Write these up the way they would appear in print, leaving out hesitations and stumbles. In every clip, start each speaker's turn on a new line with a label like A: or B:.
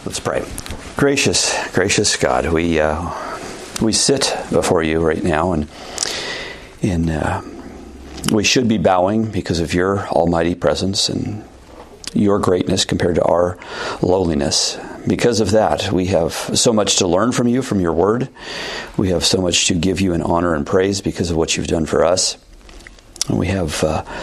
A: Let's pray. Gracious God, we sit before you right now, and we should be bowing because of your almighty presence and your greatness compared to our lowliness. Because of that, we have so much to learn from you, from your word. We have so much to give you in honor and praise because of what you've done for us. And we have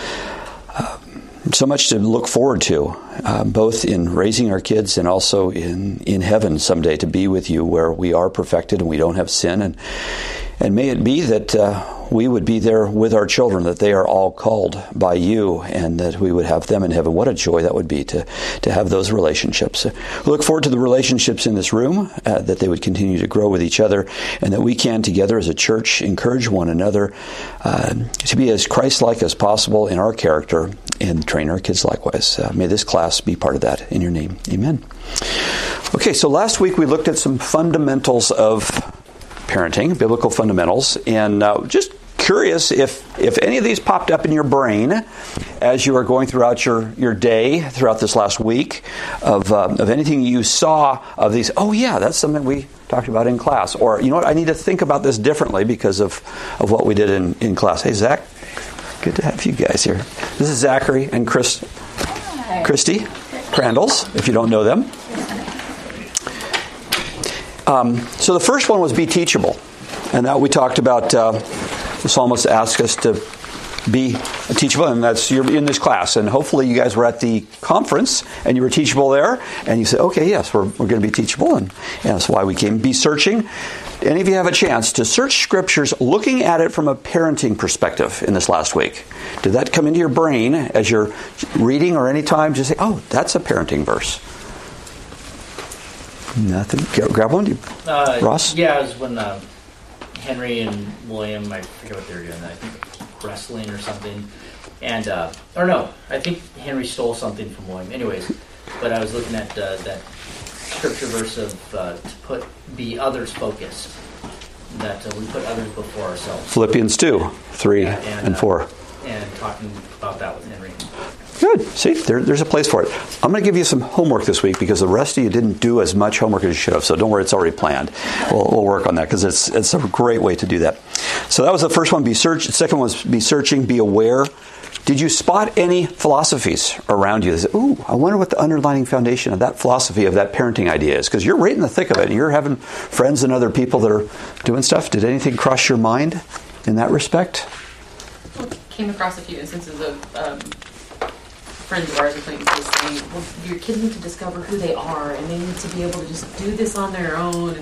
A: so much to look forward to, both in raising our kids and also in heaven someday to be with you where we are perfected and we don't have sin. And may it be that we would be there with our children, that they are all called by you, and that we would have them in heaven. What a joy that would be to have those relationships. We look forward to the relationships in this room, that they would continue to grow with each other, and that we can together as a church encourage one another to be as Christ-like as possible in our character and train our kids likewise. May this class be part of that. In your name, amen. Okay, so last week we looked at some fundamentals of parenting, biblical fundamentals, and just curious if any of these popped up in your brain as you were going throughout your day, throughout this last week, of anything you saw of these. Oh yeah, that's something we talked about in class. Or, you know what, I need to think about this differently because of what we did in class. Hey, Zach, good to have you guys here. This is Zachary and Christy Crandalls, if you don't know them. So the first one was be teachable. And that we talked about, the psalmist asked us to be teachable, and you're in this class. And hopefully you guys were at the conference, and you were teachable there, and you said, okay, yes, we're going to be teachable, and that's why we came. Be searching. Any of you have a chance to search scriptures looking at it from a parenting perspective in this last week? Did that come into your brain as you're reading or any time? Just say, oh, that's a parenting verse. Nothing. Grab one. Ross?
B: Yeah, it was when Henry and William, I forget what they were doing, I think wrestling or something. And, or no, I think Henry stole something from William. Anyways, but I was looking at that scripture verse of be others focused. That we put others before ourselves.
A: Philippians 2, 3 and 4.
B: And talking about that with Henry.
A: Good. See, there's a place for it. I'm going to give you some homework this week because the rest of you didn't do as much homework as you should have. So don't worry, it's already planned. We'll work on that because it's a great way to do that. So that was the first one, be search. The second one was be searching, be aware. Did you spot any philosophies around you that said, ooh, I wonder what the underlying foundation of that philosophy, of that parenting idea is? Because you're right in the thick of it, and you're having friends and other people that are doing stuff. Did anything cross your mind in that respect?
C: Well, came across a few instances of friends of ours, acquaintances, saying, well, your kids need to discover who they are, and they need to be able to just do this on their own.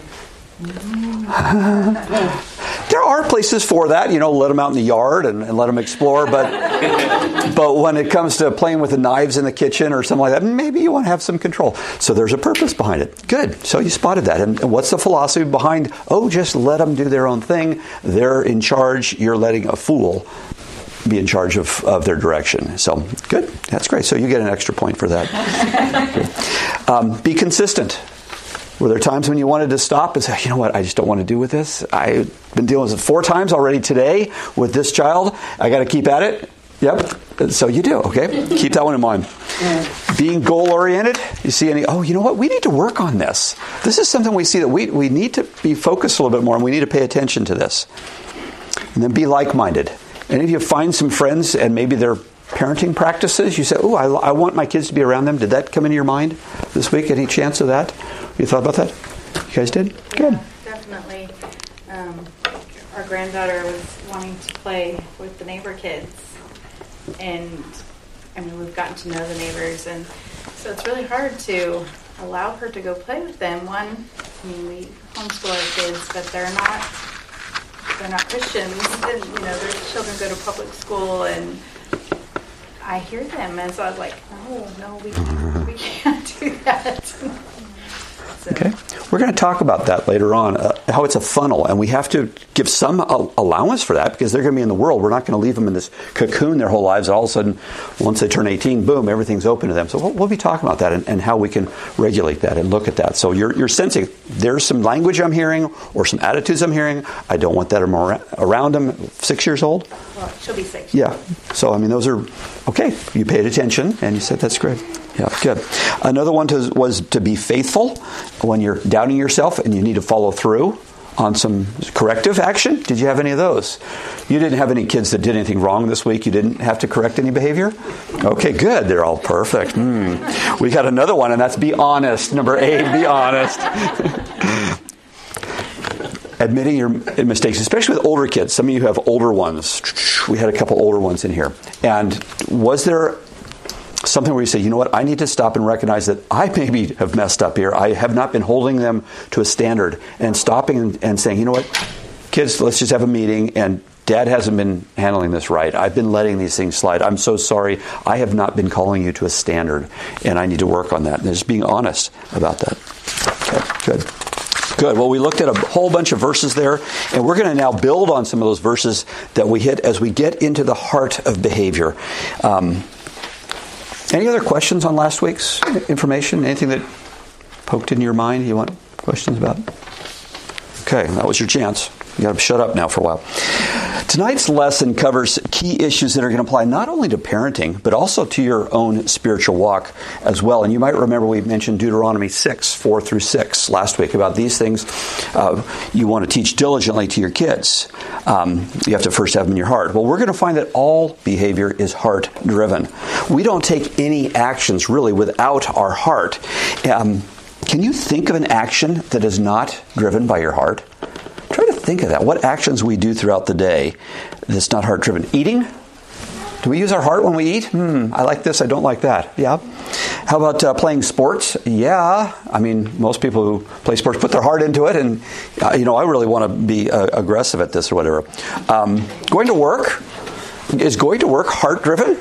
A: There are places for that, let them out in the yard and let them explore, but when it comes to playing with the knives in the kitchen or something like that, maybe you want to have some control. So there's a purpose behind it. Good. So you spotted that. And what's the philosophy behind, just let them do their own thing. They're in charge. You're letting a fool be in charge of their direction. So, good. That's great. So you get an extra point for that. Be consistent. Were there times when you wanted to stop and say, you know what, I just don't want to do with this? I've been dealing with it 4 times already today with this child. I got to keep at it. Yep. So you do, okay? Keep that one in mind. Being goal-oriented. You see any, you know what, we need to work on this. This is something we see that we need to be focused a little bit more, and we need to pay attention to this. And then be like-minded. Any of you find some friends and maybe their parenting practices, you say, I want my kids to be around them. Did that come into your mind this week? Any chance of that? You thought about that? You guys did? Good.
D: Yeah, definitely. Our granddaughter was wanting to play with the neighbor kids. And, we've gotten to know the neighbors. And so it's really hard to allow her to go play with them. We homeschool our kids, but they're not Christians. And, their children go to public school, and I hear them. And so I was like, no, we can't do that. So.
A: Okay. We're going to talk about that later on, how it's a funnel, and we have to give some allowance for that because they're going to be in the world. We're not going to leave them in this cocoon their whole lives. All of a sudden, once they turn 18, boom, everything's open to them. So we'll be talking about that and how we can regulate that and look at that. So you're sensing there's some language I'm hearing or some attitudes I'm hearing. I don't want that around them. 6 years old?
D: Well, she'll be 6.
A: Yeah. So, those are, okay. You paid attention, and you said that's great. Yeah, good. Another one was to be faithful when you're doubting yourself and you need to follow through on some corrective action. Did you have any of those? You didn't have any kids that did anything wrong this week? You didn't have to correct any behavior? Okay, good. They're all perfect. We got another one, and that's be honest. Number 8, be honest. Admitting your mistakes, especially with older kids. Some of you have older ones. We had a couple older ones in here. And was there something where you say, you know what, I need to stop and recognize that I maybe have messed up here. I have not been holding them to a standard, and stopping and saying, you know what, kids, let's just have a meeting, and Dad hasn't been handling this right. I've been letting these things slide. I'm so sorry. I have not been calling you to a standard, and I need to work on that. And just being honest about that. Okay, good. Good. Well, we looked at a whole bunch of verses there, and we're going to now build on some of those verses that we hit as we get into the heart of behavior. Any other questions on last week's information? Anything that poked in your mind you want questions about? Okay, that was your chance. You got to shut up now for a while. Tonight's lesson covers key issues that are going to apply not only to parenting, but also to your own spiritual walk as well. And you might remember we mentioned Deuteronomy 6:4-6 last week about these things you want to teach diligently to your kids. You have to first have them in your heart. Well, we're going to find that all behavior is heart-driven. We don't take any actions really without our heart. Can you think of an action that is not driven by your heart? Try to think of that. What actions we do throughout the day that's not heart-driven? Eating? Do we use our heart when we eat? I like this, I don't like that. Yeah. How about playing sports? Yeah. I mean, most people who play sports put their heart into it, and, I really want to be aggressive at this or whatever. Going to work? Is going to work heart-driven?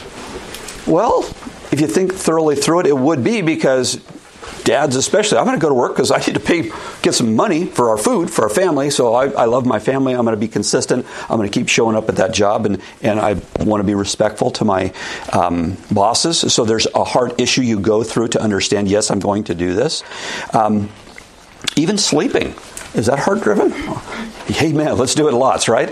A: Well, if you think thoroughly through it, it would be, because dads especially, I'm going to go to work because I need to get some money for our food, for our family. So I love my family. I'm going to be consistent. I'm going to keep showing up at that job, and I want to be respectful to my bosses. So there's a heart issue you go through to understand, yes, I'm going to do this. Even sleeping. Is that heart-driven? Hey, man, let's do it lots, right?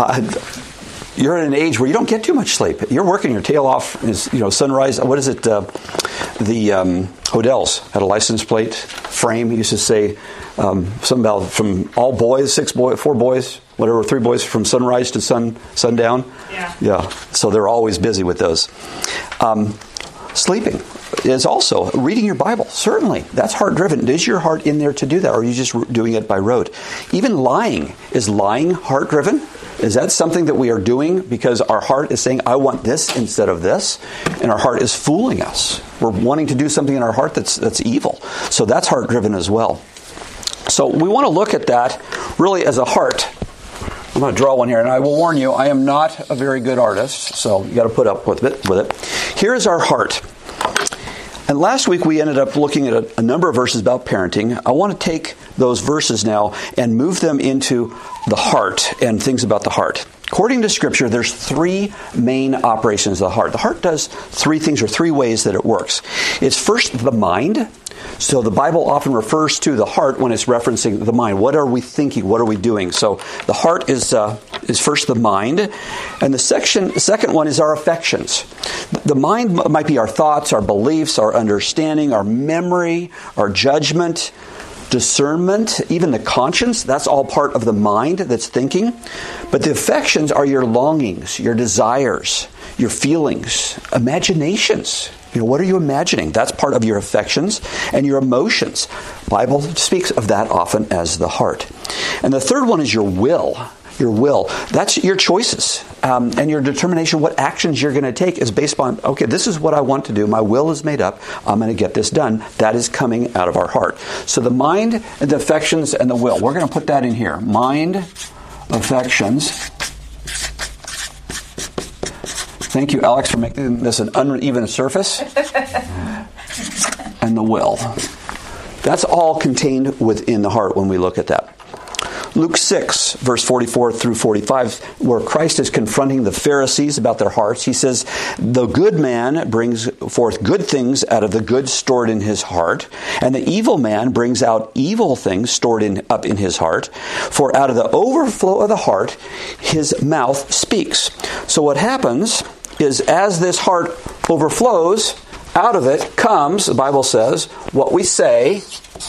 A: You're at an age where you don't get too much sleep. You're working your tail off. Sunrise. What is it? The Hodel's had a license plate frame. He used to say something about from all boys, 4 boys, whatever, 3 boys from sunrise to sundown. Yeah. So they're always busy with those. Sleeping is also reading your Bible. Certainly, that's heart-driven. Is your heart in there to do that, or are you just doing it by rote? Even lying. Is lying heart-driven? Is that something that we are doing because our heart is saying, I want this instead of this? And our heart is fooling us. We're wanting to do something in our heart that's evil. So that's heart-driven as well. So we want to look at that really as a heart. I'm going to draw one here, and I will warn you, I am not a very good artist, so you got to put up with it. Here is our heart. And last week we ended up looking at a number of verses about parenting. I want to take those verses now and move them into the heart and things about the heart. According to Scripture, there's 3 main operations of the heart. The heart does 3 things, or 3 ways that it works. It's first the mind. So the Bible often refers to the heart when it's referencing the mind. What are we thinking? What are we doing? So the heart is first the mind. And the second one is our affections. The mind might be our thoughts, our beliefs, our understanding, our memory, our judgment, discernment, even the conscience. That's all part of the mind that's thinking. But the affections are your longings, your desires, your feelings, imaginations. What are you imagining? That's part of your affections and your emotions. The Bible speaks of that often as the heart. And the third one is your will. Your will. That's your choices. And your determination, what actions you're going to take is based on, okay, this is what I want to do. My will is made up. I'm going to get this done. That is coming out of our heart. So the mind and the affections and the will. We're going to put that in here. Mind, affections. Thank you, Alex, for making this an uneven surface. And the will. That's all contained within the heart when we look at that. Luke 6, verse 44-45, where Christ is confronting the Pharisees about their hearts. He says, the good man brings forth good things out of the good stored in his heart, and the evil man brings out evil things stored up in his heart. For out of the overflow of the heart, his mouth speaks. So what happens is, as this heart overflows, out of it comes, the Bible says, what we say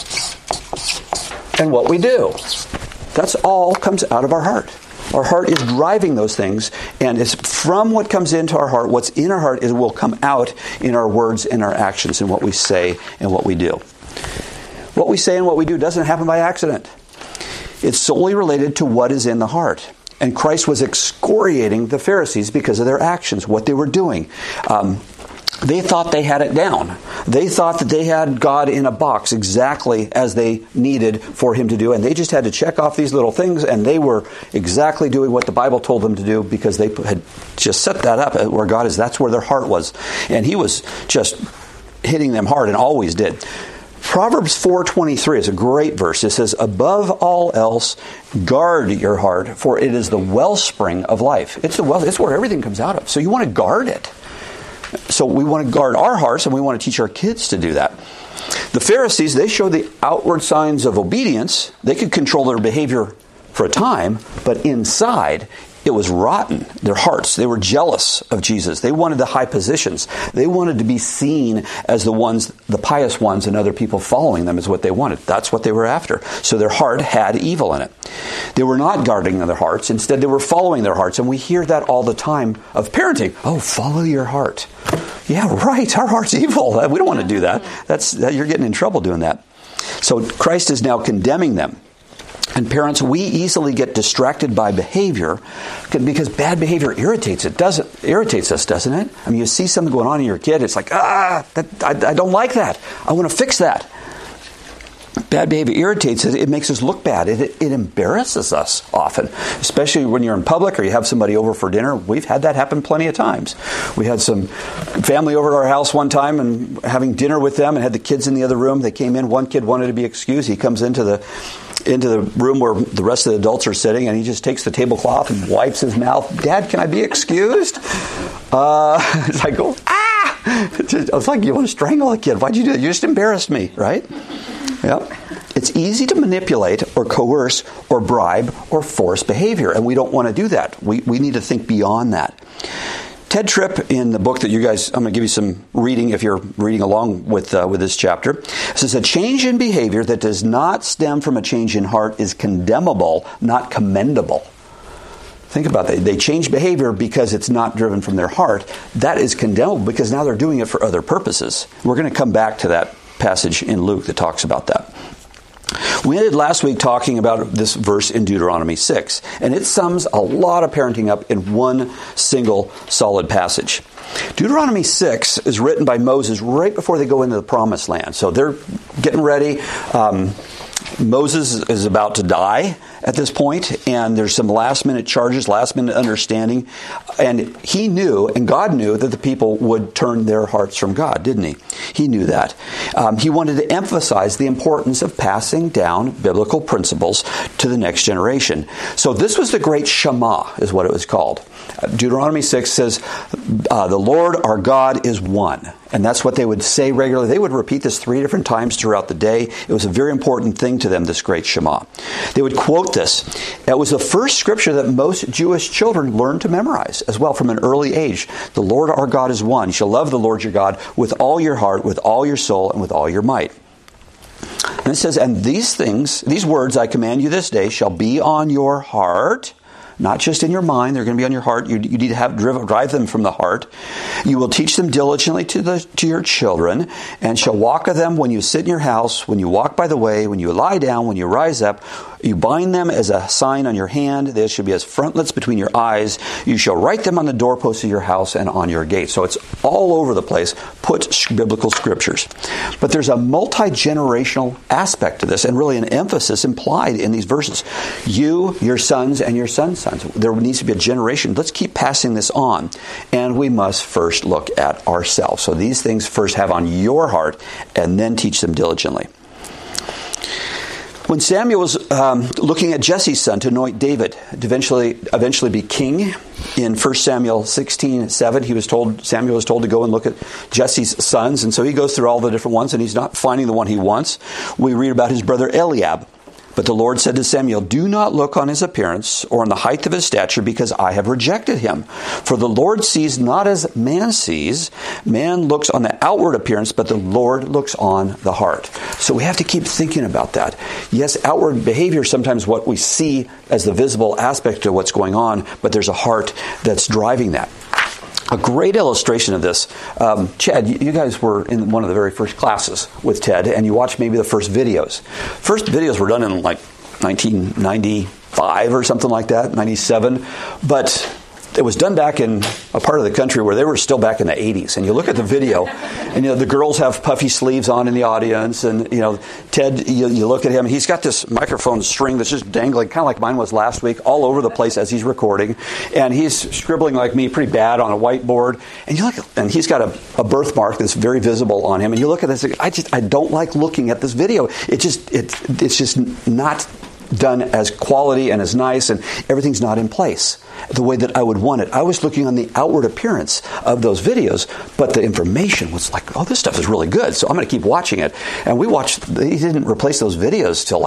A: and what we do. That's all comes out of our heart. Our heart is driving those things, and it's from what comes into our heart, what's in our heart, it will come out in our words and our actions and what we say and what we do. What we say and what we do doesn't happen by accident. It's solely related to what is in the heart. And Christ was excoriating the Pharisees because of their actions, what they were doing. They thought they had it down. They thought that they had God in a box exactly as they needed for Him to do. And they just had to check off these little things, and they were exactly doing what the Bible told them to do because they had just set that up where God is. That's where their heart was. And He was just hitting them hard and always did. Proverbs 4:23 is a great verse. It says, above all else, guard your heart, for it is the wellspring of life. It's where everything comes out of. So you want to guard it. So we want to guard our hearts, and we want to teach our kids to do that. The Pharisees, they showed the outward signs of obedience. They could control their behavior for a time, but inside, it was rotten. Their hearts, they were jealous of Jesus. They wanted the high positions. They wanted to be seen as the pious ones, and other people following them is what they wanted. That's what they were after. So their heart had evil in it. They were not guarding their hearts. Instead, they were following their hearts. And we hear that all the time of parenting. Oh, follow your heart. Yeah, right. Our heart's evil. We don't want to do that. You're getting in trouble doing that. So Christ is now condemning them. And parents, we easily get distracted by behavior because bad behavior irritates us, doesn't it? I mean, you see something going on in your kid, it's like, I don't like that. I want to fix that. Bad behavior irritates us. It makes us look bad. It embarrasses us often, especially when you're in public or you have somebody over for dinner. We've had that happen plenty of times. We had some family over at our house one time and having dinner with them and had the kids in the other room. They came in. One kid wanted to be excused. He comes into the room where the rest of the adults are sitting, and he just takes the tablecloth and wipes his mouth. Dad, can I be excused? It's like, it's like you want to strangle a kid. Why'd you do that? You just embarrassed me, right? Yep. It's easy to manipulate or coerce or bribe or force behavior, and we don't want to do that. We need to think beyond that. Ted Tripp, in the book that I'm going to give you some reading if you're reading along with this chapter, says a change in behavior that does not stem from a change in heart is condemnable, not commendable. Think about that. They change behavior because it's not driven from their heart. That is condemnable because now they're doing it for other purposes. We're going to come back to that passage in Luke that talks about that. We ended last week talking about this verse in Deuteronomy 6, and it sums a lot of parenting up in one single solid passage. Deuteronomy 6 is written by Moses right before they go into the promised land. So they're getting ready. Moses is about to die at this point, and there's some last-minute charges, last-minute understanding. And he knew, and God knew, that the people would turn their hearts from God, didn't he? He knew that. He wanted to emphasize the importance of passing down biblical principles to the next generation. So this was the great Shema, is what it was called. Deuteronomy 6 says, the Lord our God is one. And that's what they would say regularly. They would repeat this 3 different times throughout the day. It was a very important thing to them, this great Shema. They would quote this. It was the first scripture that most Jewish children learned to memorize as well from an early age. The Lord our God is one. You shall love the Lord your God with all your heart, with all your soul, and with all your might. And it says, and these words I command you this day shall be on your heart. Not just in your mind, they're going to be on your heart. You need to drive them from the heart. You will teach them diligently to your children, and shall walk with them when you sit in your house, when you walk by the way, when you lie down, when you rise up. You bind them as a sign on your hand. They shall be as frontlets between your eyes. You shall write them on the doorposts of your house and on your gate. So it's all over the place. Put biblical scriptures. But there's a multi-generational aspect to this, and really an emphasis implied in these verses. You, your sons, and your sons' sons. There needs to be a generation. Let's keep passing this on. And we must first look at ourselves. So these things first have on your heart, and then teach them diligently. When Samuel was looking at Jesse's son to anoint David to eventually be king, in 1 Samuel 16:7, Samuel was told to go and look at Jesse's sons, and so he goes through all the different ones, and he's not finding the one he wants. We read about his brother Eliab. But the Lord said to Samuel, do not look on his appearance or on the height of his stature, because I have rejected him. For the Lord sees not as man sees. Man looks on the outward appearance, but the Lord looks on the heart. So we have to keep thinking about that. Yes, outward behavior is sometimes what we see as the visible aspect of what's going on, but there's a heart that's driving that. A great illustration of this, Chad, you guys were in one of the very first classes with Ted, and you watched maybe the first videos. First videos were done in like 1995 or something like that, 97. But it was done back in a part of the country where they were still back in the 80s. And you look at the video, and the girls have puffy sleeves on in the audience. And, Ted, you look at him, he's got this microphone string that's just dangling, kind of like mine was last week, all over the place as he's recording. And he's scribbling like me pretty bad on a whiteboard. And you look, and he's got a birthmark that's very visible on him. And you look at this, I don't like looking at this video. It's just not done as quality and as nice, and everything's not in place the way that I would want it. I was looking on the outward appearance of those videos, but the information was like, oh, this stuff is really good, so I'm going to keep watching it. And he didn't replace those videos till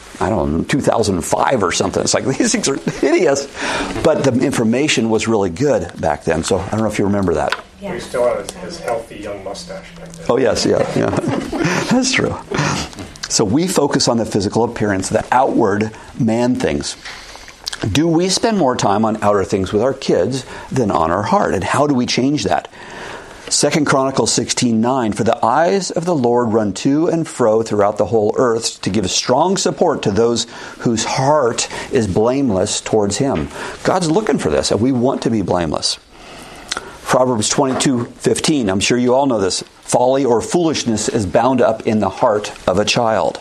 A: 2005 or something. It's like, these things are hideous. But the information was really good back then, so I don't know if you remember that.
E: Yeah. We still had his healthy young mustache back then.
A: Oh, yes, yeah. That's true. So we focus on the physical appearance, the outward man things. Do we spend more time on outer things with our kids than on our heart? And how do we change that? 2 Chronicles 16:9, for the eyes of the Lord run to and fro throughout the whole earth to give strong support to those whose heart is blameless towards Him. God's looking for this, and we want to be blameless. Proverbs 22:15, I'm sure you all know this. Folly or foolishness is bound up in the heart of a child.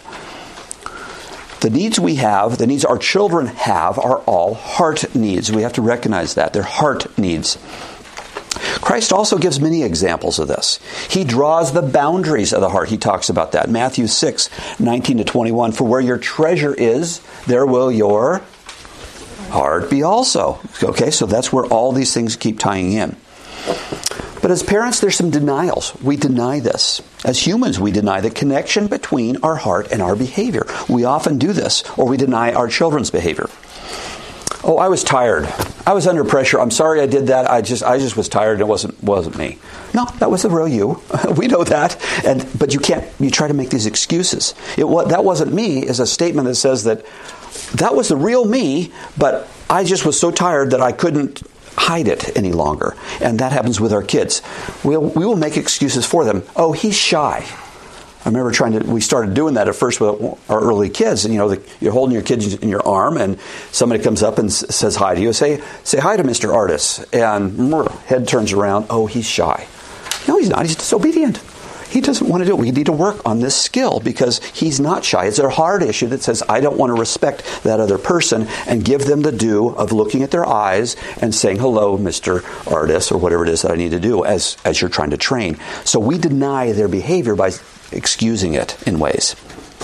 A: The needs we have, the needs our children have, are all heart needs. We have to recognize that. They're heart needs. Christ also gives many examples of this. He draws the boundaries of the heart. He talks about that. Matthew 6:19-21, for where your treasure is, there will your heart be also. Okay, so that's where all these things keep tying in. But as parents, there's some denials. We deny this. As humans, we deny the connection between our heart and our behavior. We often do this, or we deny our children's behavior. Oh, I was tired. I was under pressure. I'm sorry I did that. I just was tired. It wasn't me. No, that was the real you. We know that. But you try to make these excuses. That wasn't me is a statement that says that was the real me, but I just was so tired that I couldn't hide it any longer. And that happens with our kids. We will make excuses for them. Oh, he's shy. I remember we started doing that at first with our early kids. And, you're holding your kids in your arm, and somebody comes up and says hi to you. Say hi to Mr. Artis. And head turns around. Oh, he's shy. No, he's not. He's disobedient. He doesn't want to do it. We need to work on this skill because he's not shy. It's a heart issue that says, I don't want to respect that other person and give them the due of looking at their eyes and saying, hello, Mr. Artis, or whatever it is that I need to do as you're trying to train. So we deny their behavior by excusing it in ways.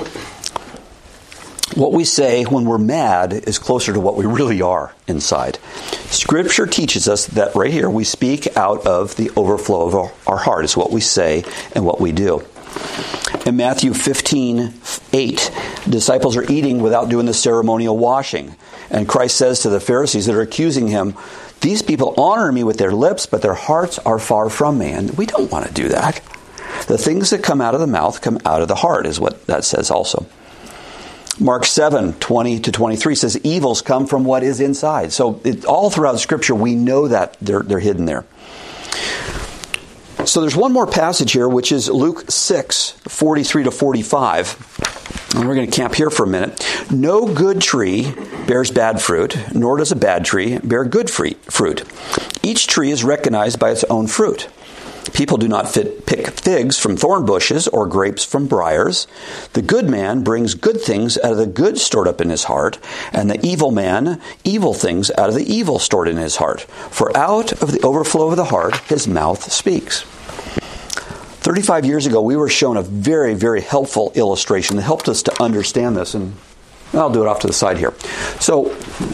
A: What we say when we're mad is closer to what we really are inside. Scripture teaches us that right here we speak out of the overflow of our heart. It's what we say and what we do. In Matthew 15:8, disciples are eating without doing the ceremonial washing. And Christ says to the Pharisees that are accusing him, these people honor me with their lips, but their hearts are far from me. And we don't want to do that. The things that come out of the mouth come out of the heart, is what that says also. Mark 7:20-23 says, evils come from what is inside. So all throughout Scripture, we know that they're hidden there. So there's one more passage here, which is Luke 6:43-45. And we're going to camp here for a minute. No good tree bears bad fruit, nor does a bad tree bear good fruit. Each tree is recognized by its own fruit. People do not pick figs from thorn bushes or grapes from briars. The good man brings good things out of the good stored up in his heart, and the evil man, evil things out of the evil stored in his heart. For out of the overflow of the heart, his mouth speaks. 35 years ago, we were shown a very, very helpful illustration that helped us to understand this, and I'll do it off to the side here. So,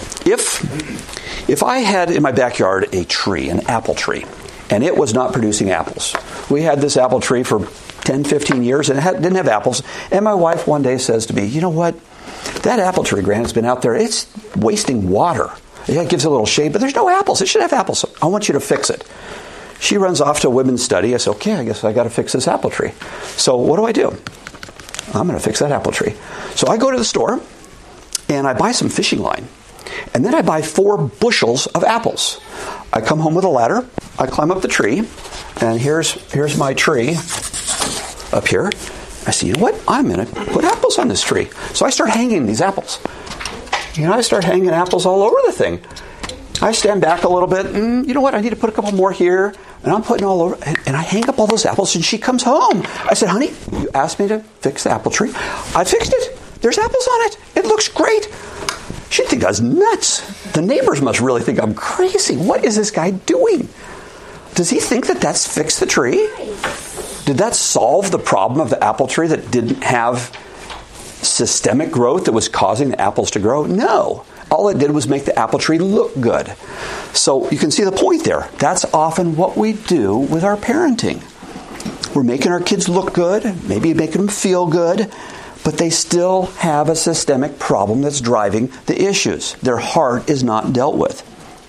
A: if I had in my backyard a tree, an apple tree, and it was not producing apples. We had this apple tree for 10, 15 years, and it didn't have apples. And my wife one day says to me, you know what? That apple tree, Grant, has been out there. It's wasting water. Yeah, it gives it a little shade, but there's no apples. It should have apples. I want you to fix it. She runs off to a women's study. I said, okay, I guess I got to fix this apple tree. So what do? I'm going to fix that apple tree. So I go to the store, and I buy some fishing line. And then I buy 4 bushels of apples. I come home with a ladder. I climb up the tree. And here's my tree up here. I say, you know what? I'm going to put apples on this tree. So I start hanging these apples. I start hanging apples all over the thing. I stand back a little bit. And you know what? I need to put a couple more here. And I'm putting all over. And I hang up all those apples. And she comes home. I said, honey, you asked me to fix the apple tree. I fixed it. There's apples on it. It looks great. She'd think I was nuts. The neighbors must really think I'm crazy. What is this guy doing? Does he think that that's fixed the tree? Did that solve the problem of the apple tree that didn't have systemic growth that was causing the apples to grow? No. All it did was make the apple tree look good. So you can see the point there. That's often what we do with our parenting. We're making our kids look good, maybe making them feel good, but they still have a systemic problem that's driving the issues. Their heart is not dealt with.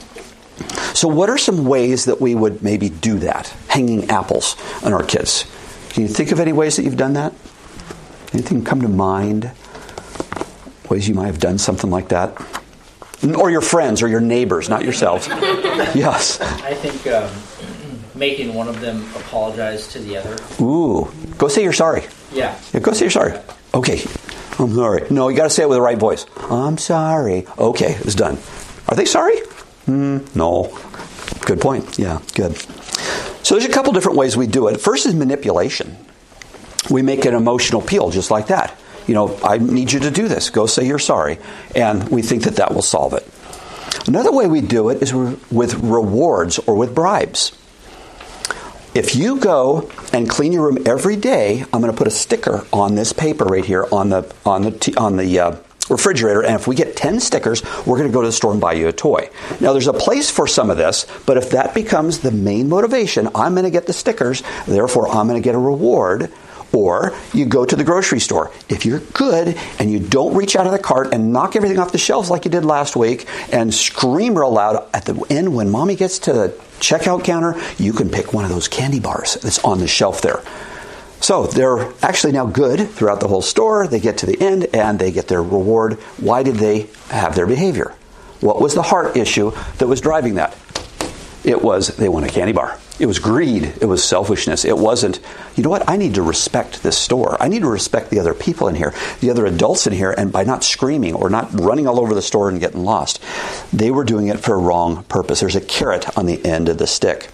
A: So what are some ways that we would maybe do that? Hanging apples on our kids. Can you think of any ways that you've done that? Anything come to mind? Ways you might have done something like that? Or your friends or your neighbors, not yourselves. Yes.
B: I think making one of them apologize to the other.
A: Ooh. Go say you're sorry.
B: Yeah.
A: Go say you're sorry. Okay. I'm sorry. No, you got to say it with the right voice. I'm sorry. Okay, it's done. Are they sorry? No. Good point. Yeah, good. So there's a couple different ways we do it. First is manipulation. We make an emotional appeal just like that. I need you to do this. Go say you're sorry. And we think that will solve it. Another way we do it is with rewards or with bribes. If you go and clean your room every day, I'm going to put a sticker on this paper right here on the refrigerator, and if we get 10 stickers, we're going to go to the store and buy you a toy. Now, there's a place for some of this, but if that becomes the main motivation, I'm going to get the stickers, therefore I'm going to get a reward. Or you go to the grocery store. If you're good and you don't reach out of the cart and knock everything off the shelves like you did last week and scream real loud at the end when mommy gets to the checkout counter, you can pick one of those candy bars that's on the shelf there. So they're actually now good throughout the whole store. They get to the end and they get their reward. Why did they have their behavior? What was the heart issue that was driving that? It was they want a candy bar. It was greed. It was selfishness. It wasn't, you know what, I need to respect this store. I need to respect the other people in here, the other adults in here, and by not screaming or not running all over the store and getting lost. They were doing it for a wrong purpose. There's a carrot on the end of the stick.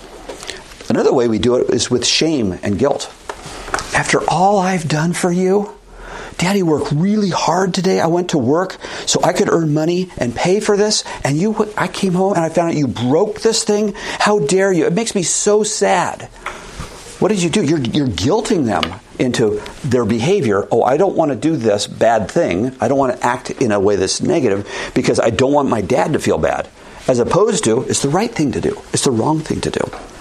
A: Another way we do it is with shame and guilt. After all I've done for you, Daddy worked really hard today. I went to work so I could earn money and pay for this. And I came home and I found out you broke this thing. How dare you? It makes me so sad. What did you do? You're guilting them into their behavior. Oh, I don't want to do this bad thing. I don't want to act in a way that's negative because I don't want my dad to feel bad. As opposed to, it's the right thing to do. It's the wrong thing to do.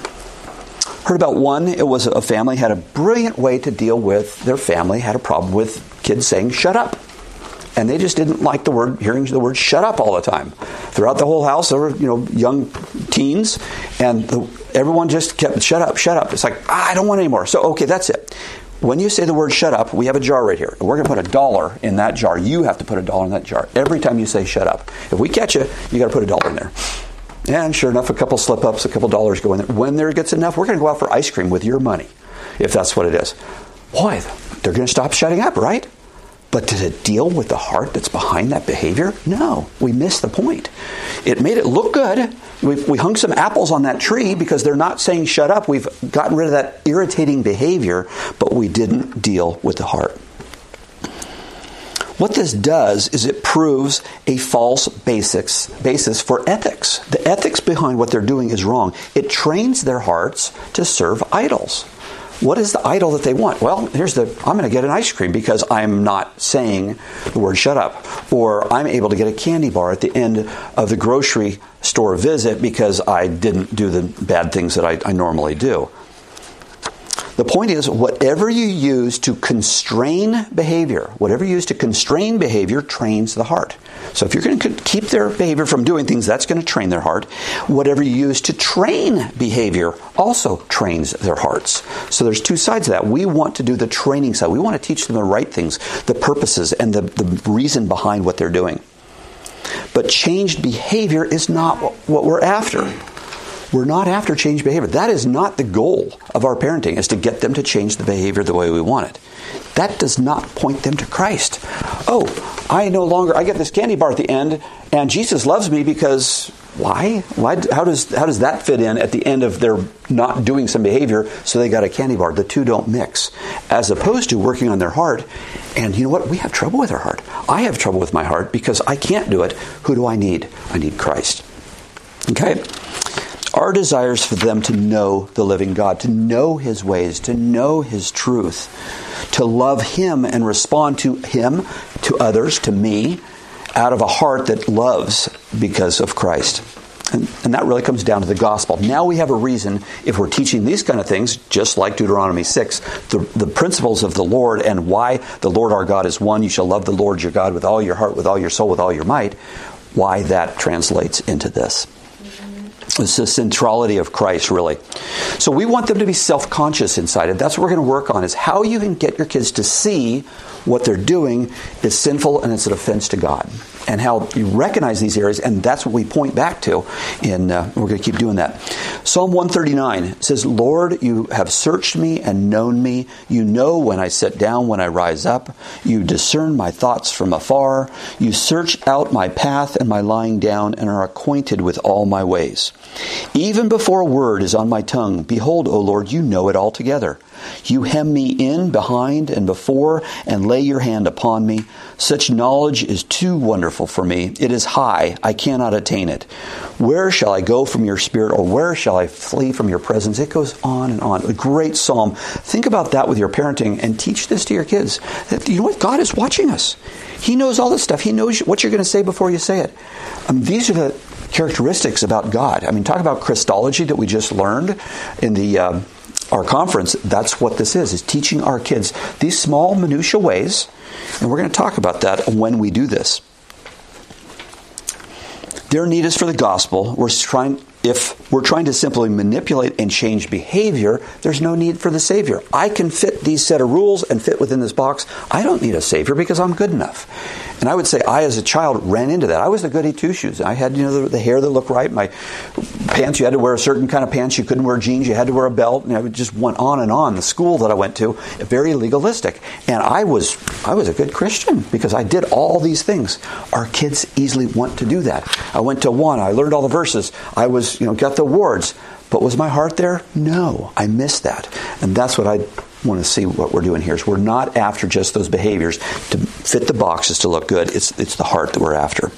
A: Heard about one, it was a family had a brilliant way to deal with their family, had a problem with kids saying, shut up. And they just didn't like hearing the word shut up all the time. Throughout the whole house, there were, young teens, and everyone just kept, shut up, shut up. It's like, I don't want any more. So, okay, that's it. When you say the word shut up, we have a jar right here. And we're going to put $1 in that jar. You have to put $1 in that jar. Every time you say shut up. If we catch you, you got to put $1 in there. And sure enough, a couple slip-ups, a couple dollars go in there. When there gets enough, we're going to go out for ice cream with your money, if that's what it is. Boy, they're going to stop shutting up, right? But did it deal with the heart that's behind that behavior? No, we missed the point. It made it look good. We hung some apples on that tree because they're not saying shut up. We've gotten rid of that irritating behavior, but we didn't deal with the heart. What this does is it proves a false basis for ethics. The ethics behind what they're doing is wrong. It trains their hearts to serve idols. What is the idol that they want? Well, I'm going to get an ice cream because I'm not saying the word shut up. Or I'm able to get a candy bar at the end of the grocery store visit because I didn't do the bad things that I normally do. The point is, whatever you use to constrain behavior, trains the heart. So if you're going to keep their behavior from doing things, that's going to train their heart. Whatever you use to train behavior also trains their hearts. So there's two sides of that. We want to do the training side. We want to teach them the right things, the purposes, and the reason behind what they're doing. But changed behavior is not what we're after. We're not after changed behavior. That is not the goal of our parenting, is to get them to change the behavior the way we want it. That does not point them to Christ. Oh, I get this candy bar at the end, and Jesus loves me because why? How does that fit in at the end of their not doing some behavior, so they got a candy bar? The two don't mix. As opposed to working on their heart. And you know what? We have trouble with our heart. I have trouble with my heart because I can't do it. Who do I need? I need Christ. Okay? Our desire is for them to know the living God, to know His ways, to know His truth, to love Him and respond to Him, to others, to me, out of a heart that loves because of Christ. And that really comes down to the gospel. Now we have a reason, if we're teaching these kind of things, just like Deuteronomy 6, the principles of the Lord and why the Lord our God is one. You shall love the Lord your God with all your heart, with all your soul, with all your might. Why that translates into this. It's the centrality of Christ, really. So we want them to be self-conscious inside it. That's what we're going to work on, is how you can get your kids to see what they're doing is sinful and it's an offense to God. And how you recognize these areas, and that's what we point back to. And we're going to keep doing that. Psalm 139 says, Lord, you have searched me and known me. You know when I sit down, when I rise up. You discern my thoughts from afar. You search out my path and my lying down and are acquainted with all my ways. Even before a word is on my tongue, behold, O Lord, you know it altogether. You hem me in behind and before and lay your hand upon me. Such knowledge is too wonderful for me. It is high. I cannot attain it. Where shall I go from your spirit, or where shall I flee from your presence? It goes on and on. A great psalm. Think about that with your parenting and teach this to your kids. That, you know what? God is watching us. He knows all this stuff. He knows what you're going to say before you say it. These are the characteristics about God. Talk about Christology that we just learned in the our conference. That's what this is teaching our kids these small minutiae ways, and we're going to talk about that when we do this. Their need is for the gospel. If we're trying to simply manipulate and change behavior, there's no need for the Savior. I can fit these set of rules and fit within this box. I don't need a Savior because I'm good enough. And I would say I, as a child, ran into that. I was the goody two-shoes. I had, the hair that looked right. My pants, you had to wear a certain kind of pants. You couldn't wear jeans. You had to wear a belt. And I just went on and on. The school that I went to, very legalistic. And I was a good Christian because I did all these things. Our kids easily want to do that. I went to one. I learned all the verses. I was, got the awards. But was my heart there? No. I missed that. And that's what I want to see what we're doing here. Is we're not after just those behaviors to fit the boxes to look good. It's the heart that we're after.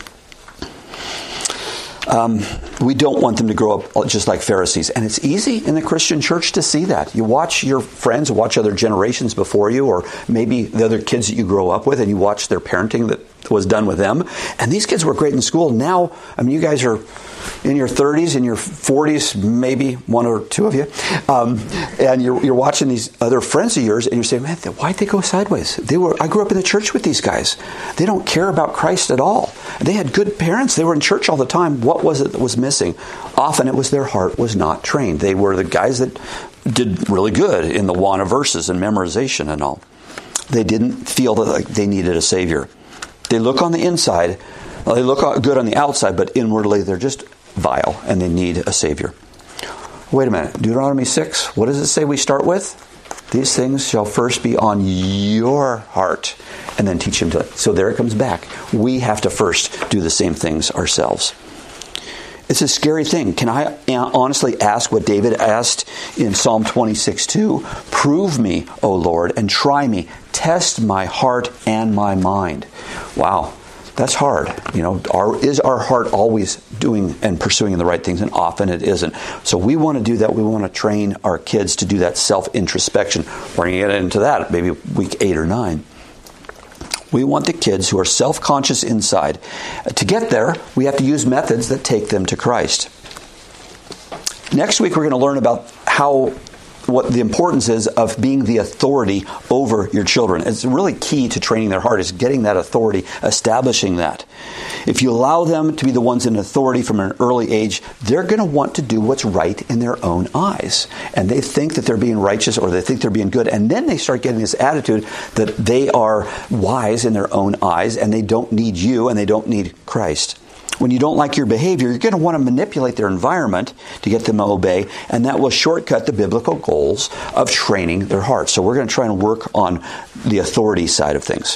A: We don't want them to grow up just like Pharisees. And it's easy in the Christian church to see that. You watch your friends, watch other generations before you, or maybe the other kids that you grow up with, and you watch their parenting that was done with them. And these kids were great in school. Now, you guys are in your 30s, in your 40s, maybe one or two of you, and you're watching these other friends of yours, and you're saying, man, why'd they go sideways? I grew up in the church with these guys. They don't care about Christ at all. They had good parents. They were in church all the time. What was it that was missing? Often it was their heart was not trained. They were the guys that did really good in the WANA verses and memorization and all. They didn't feel that they needed a Savior. They look on the inside. Well, they look good on the outside, but inwardly they're just vile, and they need a Savior. Wait a minute. Deuteronomy 6, what does it say we start with? These things shall first be on your heart, and then teach him to. So there it comes back. We have to first do the same things ourselves. It's a scary thing. Can I honestly ask what David asked in Psalm 26:2? Prove me, O Lord, and try me. Test my heart and my mind. Wow. That's hard. Is our heart always doing and pursuing the right things? And often it isn't. So we want to do that. We want to train our kids to do that self-introspection. We're going to get into that maybe week 8 or 9. We want the kids who are self-conscious inside. To get there, we have to use methods that take them to Christ. Next week, we're going to learn about how what the importance is of being the authority over your children. It's really key to training their heart, is getting that authority, establishing that. If you allow them to be the ones in authority from an early age, they're going to want to do what's right in their own eyes. And they think that they're being righteous, or they think they're being good. And then they start getting this attitude that they are wise in their own eyes, and they don't need you, and they don't need Christ. When you don't like your behavior, you're going to want to manipulate their environment to get them to obey, and that will shortcut the biblical goals of training their hearts. So we're going to try and work on the authority side of things.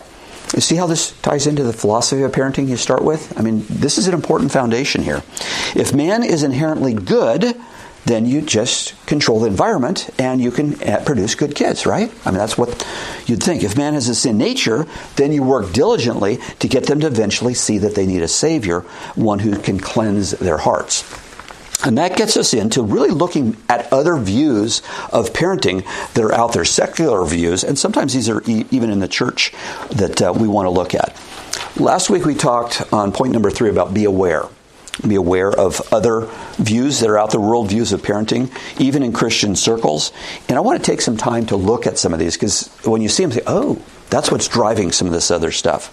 A: You see how this ties into the philosophy of parenting you start with? I mean, this is an important foundation here. If man is inherently good, then you just control the environment and you can produce good kids, right? I mean, that's what you'd think. If man has a sin nature, then you work diligently to get them to eventually see that they need a Savior, one who can cleanse their hearts. And that gets us into really looking at other views of parenting that are out there, secular views, and sometimes these are even in the church that we want to look at. Last week we talked on point number 3 about be aware. Be aware of other views that are out there, world views of parenting, even in Christian circles. And I want to take some time to look at some of these, because when you see them, say, oh, that's what's driving some of this other stuff.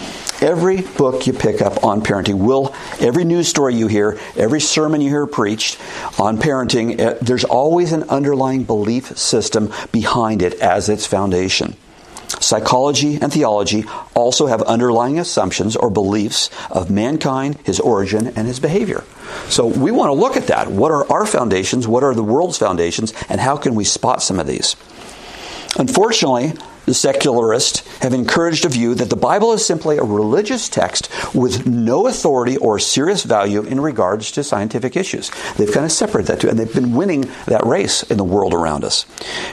A: Every book you pick up on parenting every news story you hear, every sermon you hear preached on parenting, there's always an underlying belief system behind it as its foundation. Psychology and theology also have underlying assumptions or beliefs of mankind, his origin, and his behavior. So we want to look at that. What are our foundations? What are the world's foundations? And how can we spot some of these? Unfortunately, the secularists have encouraged a view that the Bible is simply a religious text with no authority or serious value in regards to scientific issues. They've kind of separated that too, and they've been winning that race in the world around us.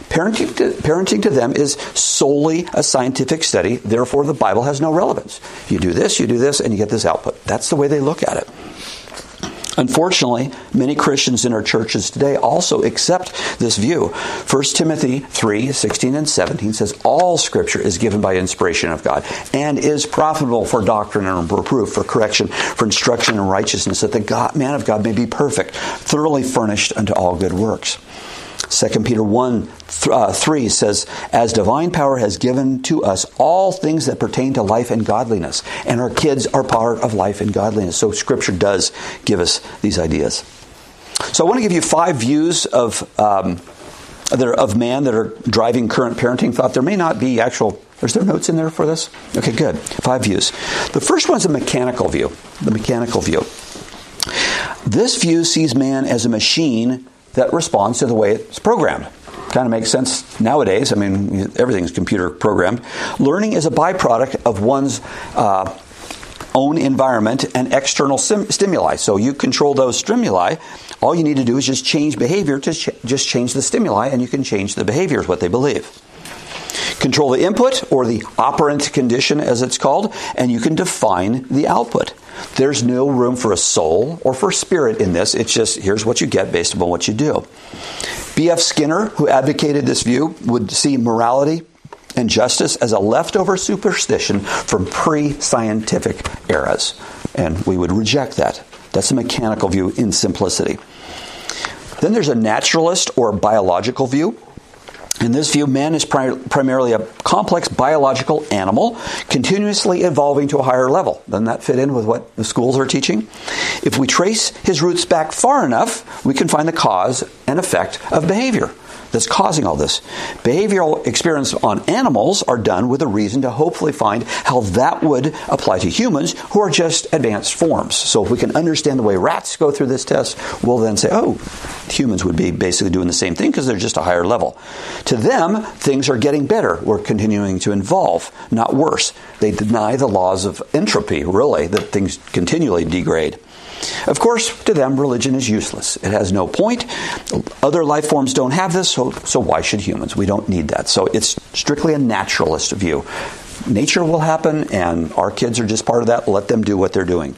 A: Parenting to them is solely a scientific study, therefore the Bible has no relevance. You do this, and you get this output. That's the way they look at it. Unfortunately, many Christians in our churches today also accept this view. 1 Timothy 3:16 and 17 says, all Scripture is given by inspiration of God and is profitable for doctrine and reproof, for correction, for instruction in righteousness, that the man of God may be perfect, thoroughly furnished unto all good works. 2 Peter 1:3 says, as divine power has given to us all things that pertain to life and godliness. And our kids are part of life and godliness. So Scripture does give us these ideas. So I want to give you 5 views of man that are driving current parenting thought. There may not be is there notes in there for this? Okay, good. 5 views. The first one is a mechanical view. The mechanical view. This view sees man as a machine that responds to the way it's programmed. Kind of makes sense nowadays. I mean, everything's computer programmed. Learning is a byproduct of one's own environment and external stimuli. So you control those stimuli. All you need to do is just change behavior to just change the stimuli, and you can change the behavior, is what they believe. Control the input, or the operant condition as it's called, and you can define the output. There's no room for a soul or for spirit in this. It's just, here's what you get based upon what you do. B.F. Skinner, who advocated this view, would see morality and justice as a leftover superstition from pre-scientific eras. And we would reject that. That's a mechanical view in simplicity. Then there's a naturalist or biological view. In this view, man is primarily a complex biological animal, continuously evolving to a higher level. Doesn't that fit in with what the schools are teaching? If we trace his roots back far enough, we can find the cause and effect of behavior that's causing all this. Behavioral experiments on animals are done with a reason to hopefully find how that would apply to humans who are just advanced forms. So if we can understand the way rats go through this test, we'll then say, oh, humans would be basically doing the same thing because they're just a higher level. To them, things are getting better. We're continuing to evolve, not worse. They deny the laws of entropy, really, that things continually degrade. Of course, to them, religion is useless. It has no point. Other life forms don't have this, so why should humans? We don't need that. So it's strictly a naturalist view. Nature will happen, and our kids are just part of that. Let them do what they're doing.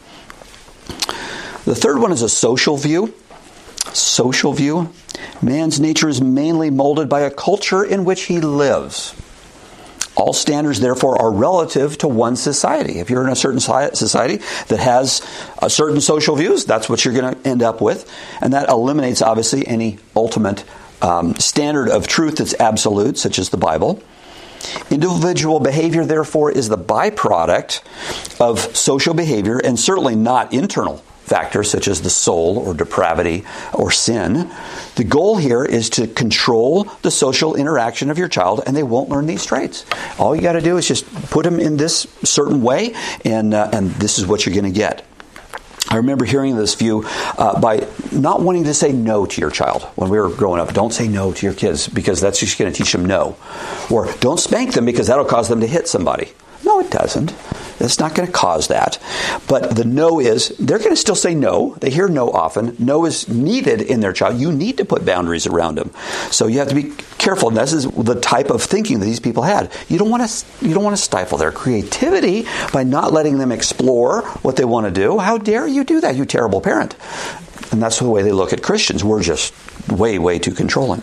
A: The third one is a social view. Social view. Man's nature is mainly molded by a culture in which he lives. All standards, therefore, are relative to one society. If you're in a certain society that has a certain social views, that's what you're going to end up with. And that eliminates, obviously, any ultimate standard of truth that's absolute, such as the Bible. Individual behavior, therefore, is the byproduct of social behavior and certainly not internal factors such as the soul or depravity or sin. The goal here is to control the social interaction of your child, and they won't learn these traits. All you got to do is just put them in this certain way, and this is what you're going to get. I remember hearing this view by not wanting to say no to your child when we were growing up. Don't say no to your kids because that's just going to teach them no. Or don't spank them because that'll cause them to hit somebody. No, it doesn't. It's not going to cause that. But the no is, they're going to still say no. They hear no often. No is needed in their child. You need to put boundaries around them. So you have to be careful. And this is the type of thinking that these people had. You don't want to stifle their creativity by not letting them explore what they want to do. How dare you do that, you terrible parent? And that's the way they look at Christians. We're just way, way too controlling.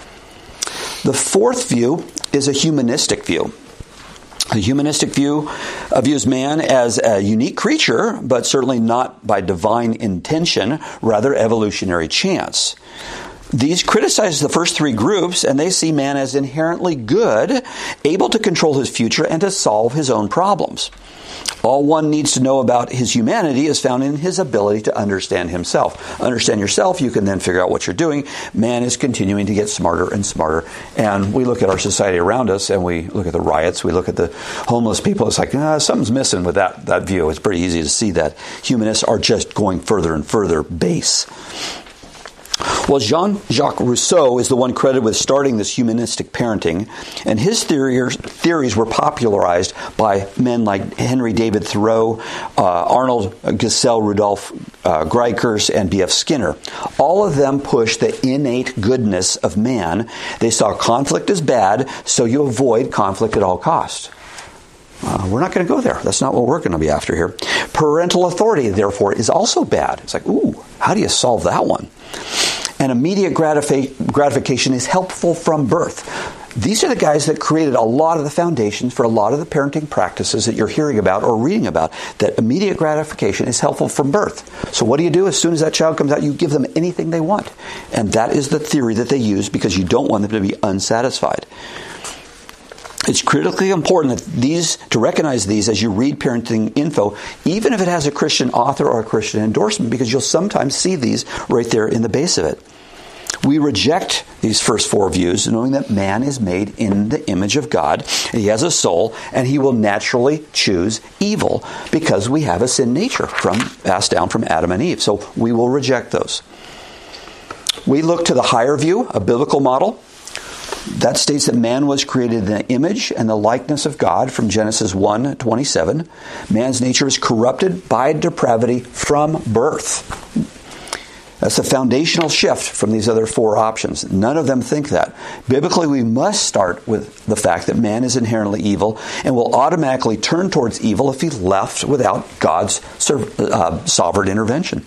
A: The fourth view is a humanistic view. A humanistic view views man as a unique creature, but certainly not by divine intention, rather evolutionary chance. These criticize the first three groups, and they see man as inherently good, able to control his future and to solve his own problems. All one needs to know about his humanity is found in his ability to understand himself. Understand yourself, you can then figure out what you're doing. Man is continuing to get smarter and smarter. And we look at our society around us, and we look at the riots, we look at the homeless people. It's like, something's missing with that view. It's pretty easy to see that. Humanists are just going further and further base. Well, Jean-Jacques Rousseau is the one credited with starting this humanistic parenting, and his theories were popularized by men like Henry David Thoreau, Arnold Gesell, Rudolf Greikers, and B.F. Skinner. All of them pushed the innate goodness of man. They saw conflict as bad, so you avoid conflict at all costs. We're not going to go there. That's not what we're going to be after here. Parental authority, therefore, is also bad. It's like, how do you solve that one? And immediate gratification is helpful from birth. These are the guys that created a lot of the foundations for a lot of the parenting practices that you're hearing about or reading about, that immediate gratification is helpful from birth. So what do you do? As soon as that child comes out, you give them anything they want. And that is the theory that they use because you don't want them to be unsatisfied. It's critically important to recognize these as you read parenting info, even if it has a Christian author or a Christian endorsement, because you'll sometimes see these right there in the base of it. We reject these first four views, knowing that man is made in the image of God, and he has a soul, and he will naturally choose evil because we have a sin nature passed down from Adam and Eve. So we will reject those. We look to the higher view, a biblical model. That states that man was created in the image and the likeness of God from Genesis 1:27. Man's nature is corrupted by depravity from birth. That's a foundational shift from these other four options. None of them think that. Biblically, we must start with the fact that man is inherently evil and will automatically turn towards evil if he's left without God's sovereign intervention.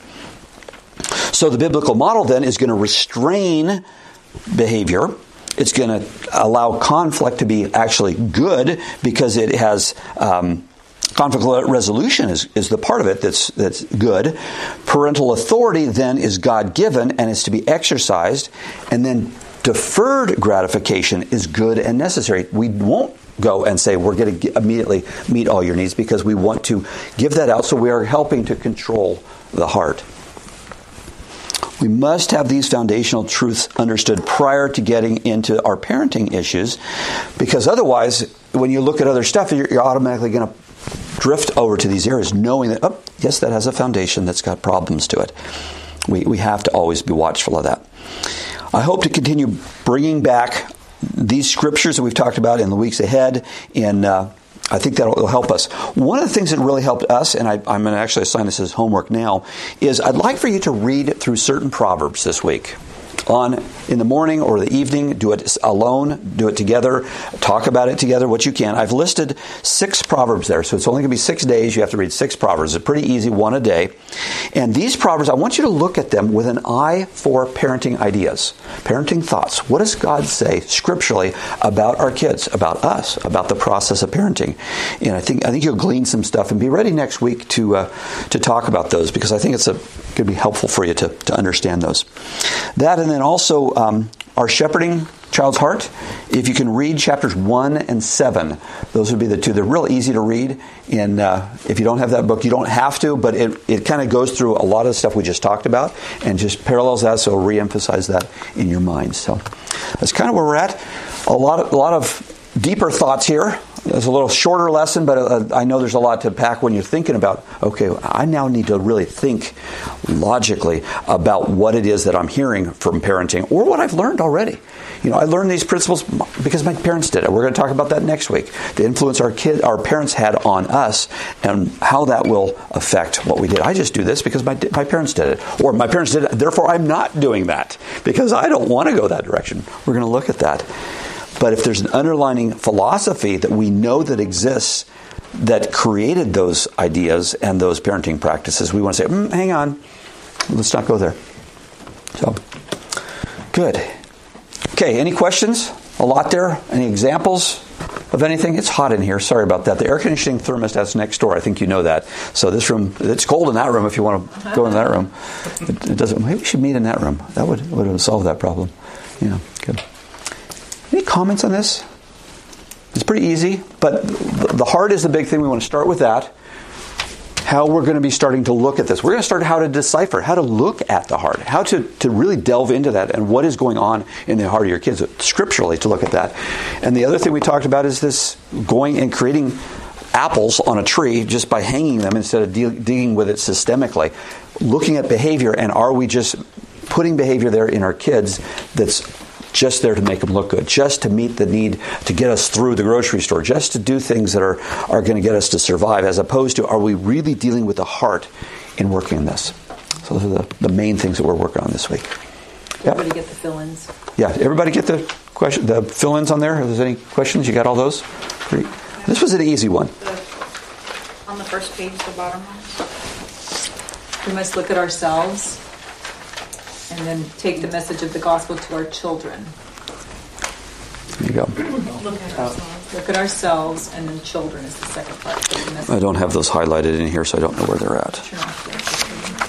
A: So the biblical model then is going to restrain behavior. It's going to allow conflict to be actually good because it has conflict resolution is the part of it that's good. Parental authority then is God-given and is to be exercised. And then deferred gratification is good and necessary. We won't go and say we're going to immediately meet all your needs because we want to give that out, so we are helping to control the heart. We must have these foundational truths understood prior to getting into our parenting issues, because otherwise, when you look at other stuff, you're automatically going to drift over to these areas, knowing that, yes, that has a foundation that's got problems to it. We have to always be watchful of that. I hope to continue bringing back these scriptures that we've talked about in the weeks ahead, and I think that will help us. One of the things that really helped us, and I'm going to actually assign this as homework now, is I'd like for you to read through certain Proverbs this week. In the morning or the evening, do it alone, do it together, talk about it together, what you can. I've listed 6 Proverbs there, so it's only going to be 6 days. You have to read 6 Proverbs. It's pretty easy, one a day. And these Proverbs, I want you to look at them with an eye for parenting ideas, parenting thoughts. What does God say scripturally about our kids, about us, about the process of parenting? And I think you'll glean some stuff and be ready next week to talk about those, because I think it's going to be helpful for you to understand those. That, and then also are shepherding child's heart. If you can read chapters 1 and 7, those would be the two. They're real easy to read. And if you don't have that book, you don't have to, but it kind of goes through a lot of the stuff we just talked about and just parallels that, so re-emphasize that in your mind. So that's kind of where we're at. A lot of deeper thoughts here. It's a little shorter lesson, but I know there's a lot to pack when you're thinking about, okay, I now need to really think logically about what it is that I'm hearing from parenting or what I've learned already. I learned these principles because my parents did it. We're going to talk about that next week. The influence our parents had on us and how that will affect what we did. I just do this because my parents did it. Or my parents did it, therefore I'm not doing that because I don't want to go that direction. We're going to look at that. But if there's an underlying philosophy that we know that exists that created those ideas and those parenting practices, we want to say, hang on, let's not go there. So, good. Okay, any questions? A lot there? Any examples of anything? It's hot in here. Sorry about that. The air conditioning thermostat's next door. I think you know that. So this room, it's cold in that room if you want to go in that room. It doesn't. Maybe we should meet in that room. That would have solved that problem. Yeah, good. Any comments on this? It's pretty easy, but the heart is the big thing. We want to start with that. How we're going to be starting to look at this. We're going to start how to decipher, how to look at the heart, how to really delve into that and what is going on in the heart of your kids, scripturally to look at that. And the other thing we talked about is this going and creating apples on a tree just by hanging them instead of dealing with it systemically. Looking at behavior, and are we just putting behavior there in our kids that's just there to make them look good, just to meet the need to get us through the grocery store, just to do things that are going to get us to survive, as opposed to, are we really dealing with the heart in working on this? So those are the main things that we're working on this week. Yep.
F: Everybody get the fill-ins?
A: Yeah, everybody get the fill-ins on there? If there's any questions, you got all those? Great. This was an easy one.
D: On the first page, the bottom one.
F: We must look at ourselves and then take the message of the gospel to our children.
A: There you go.
F: Look at ourselves, and then children is the second part.
A: I don't have those highlighted in here, so I don't know where they're at.
F: Turn off there.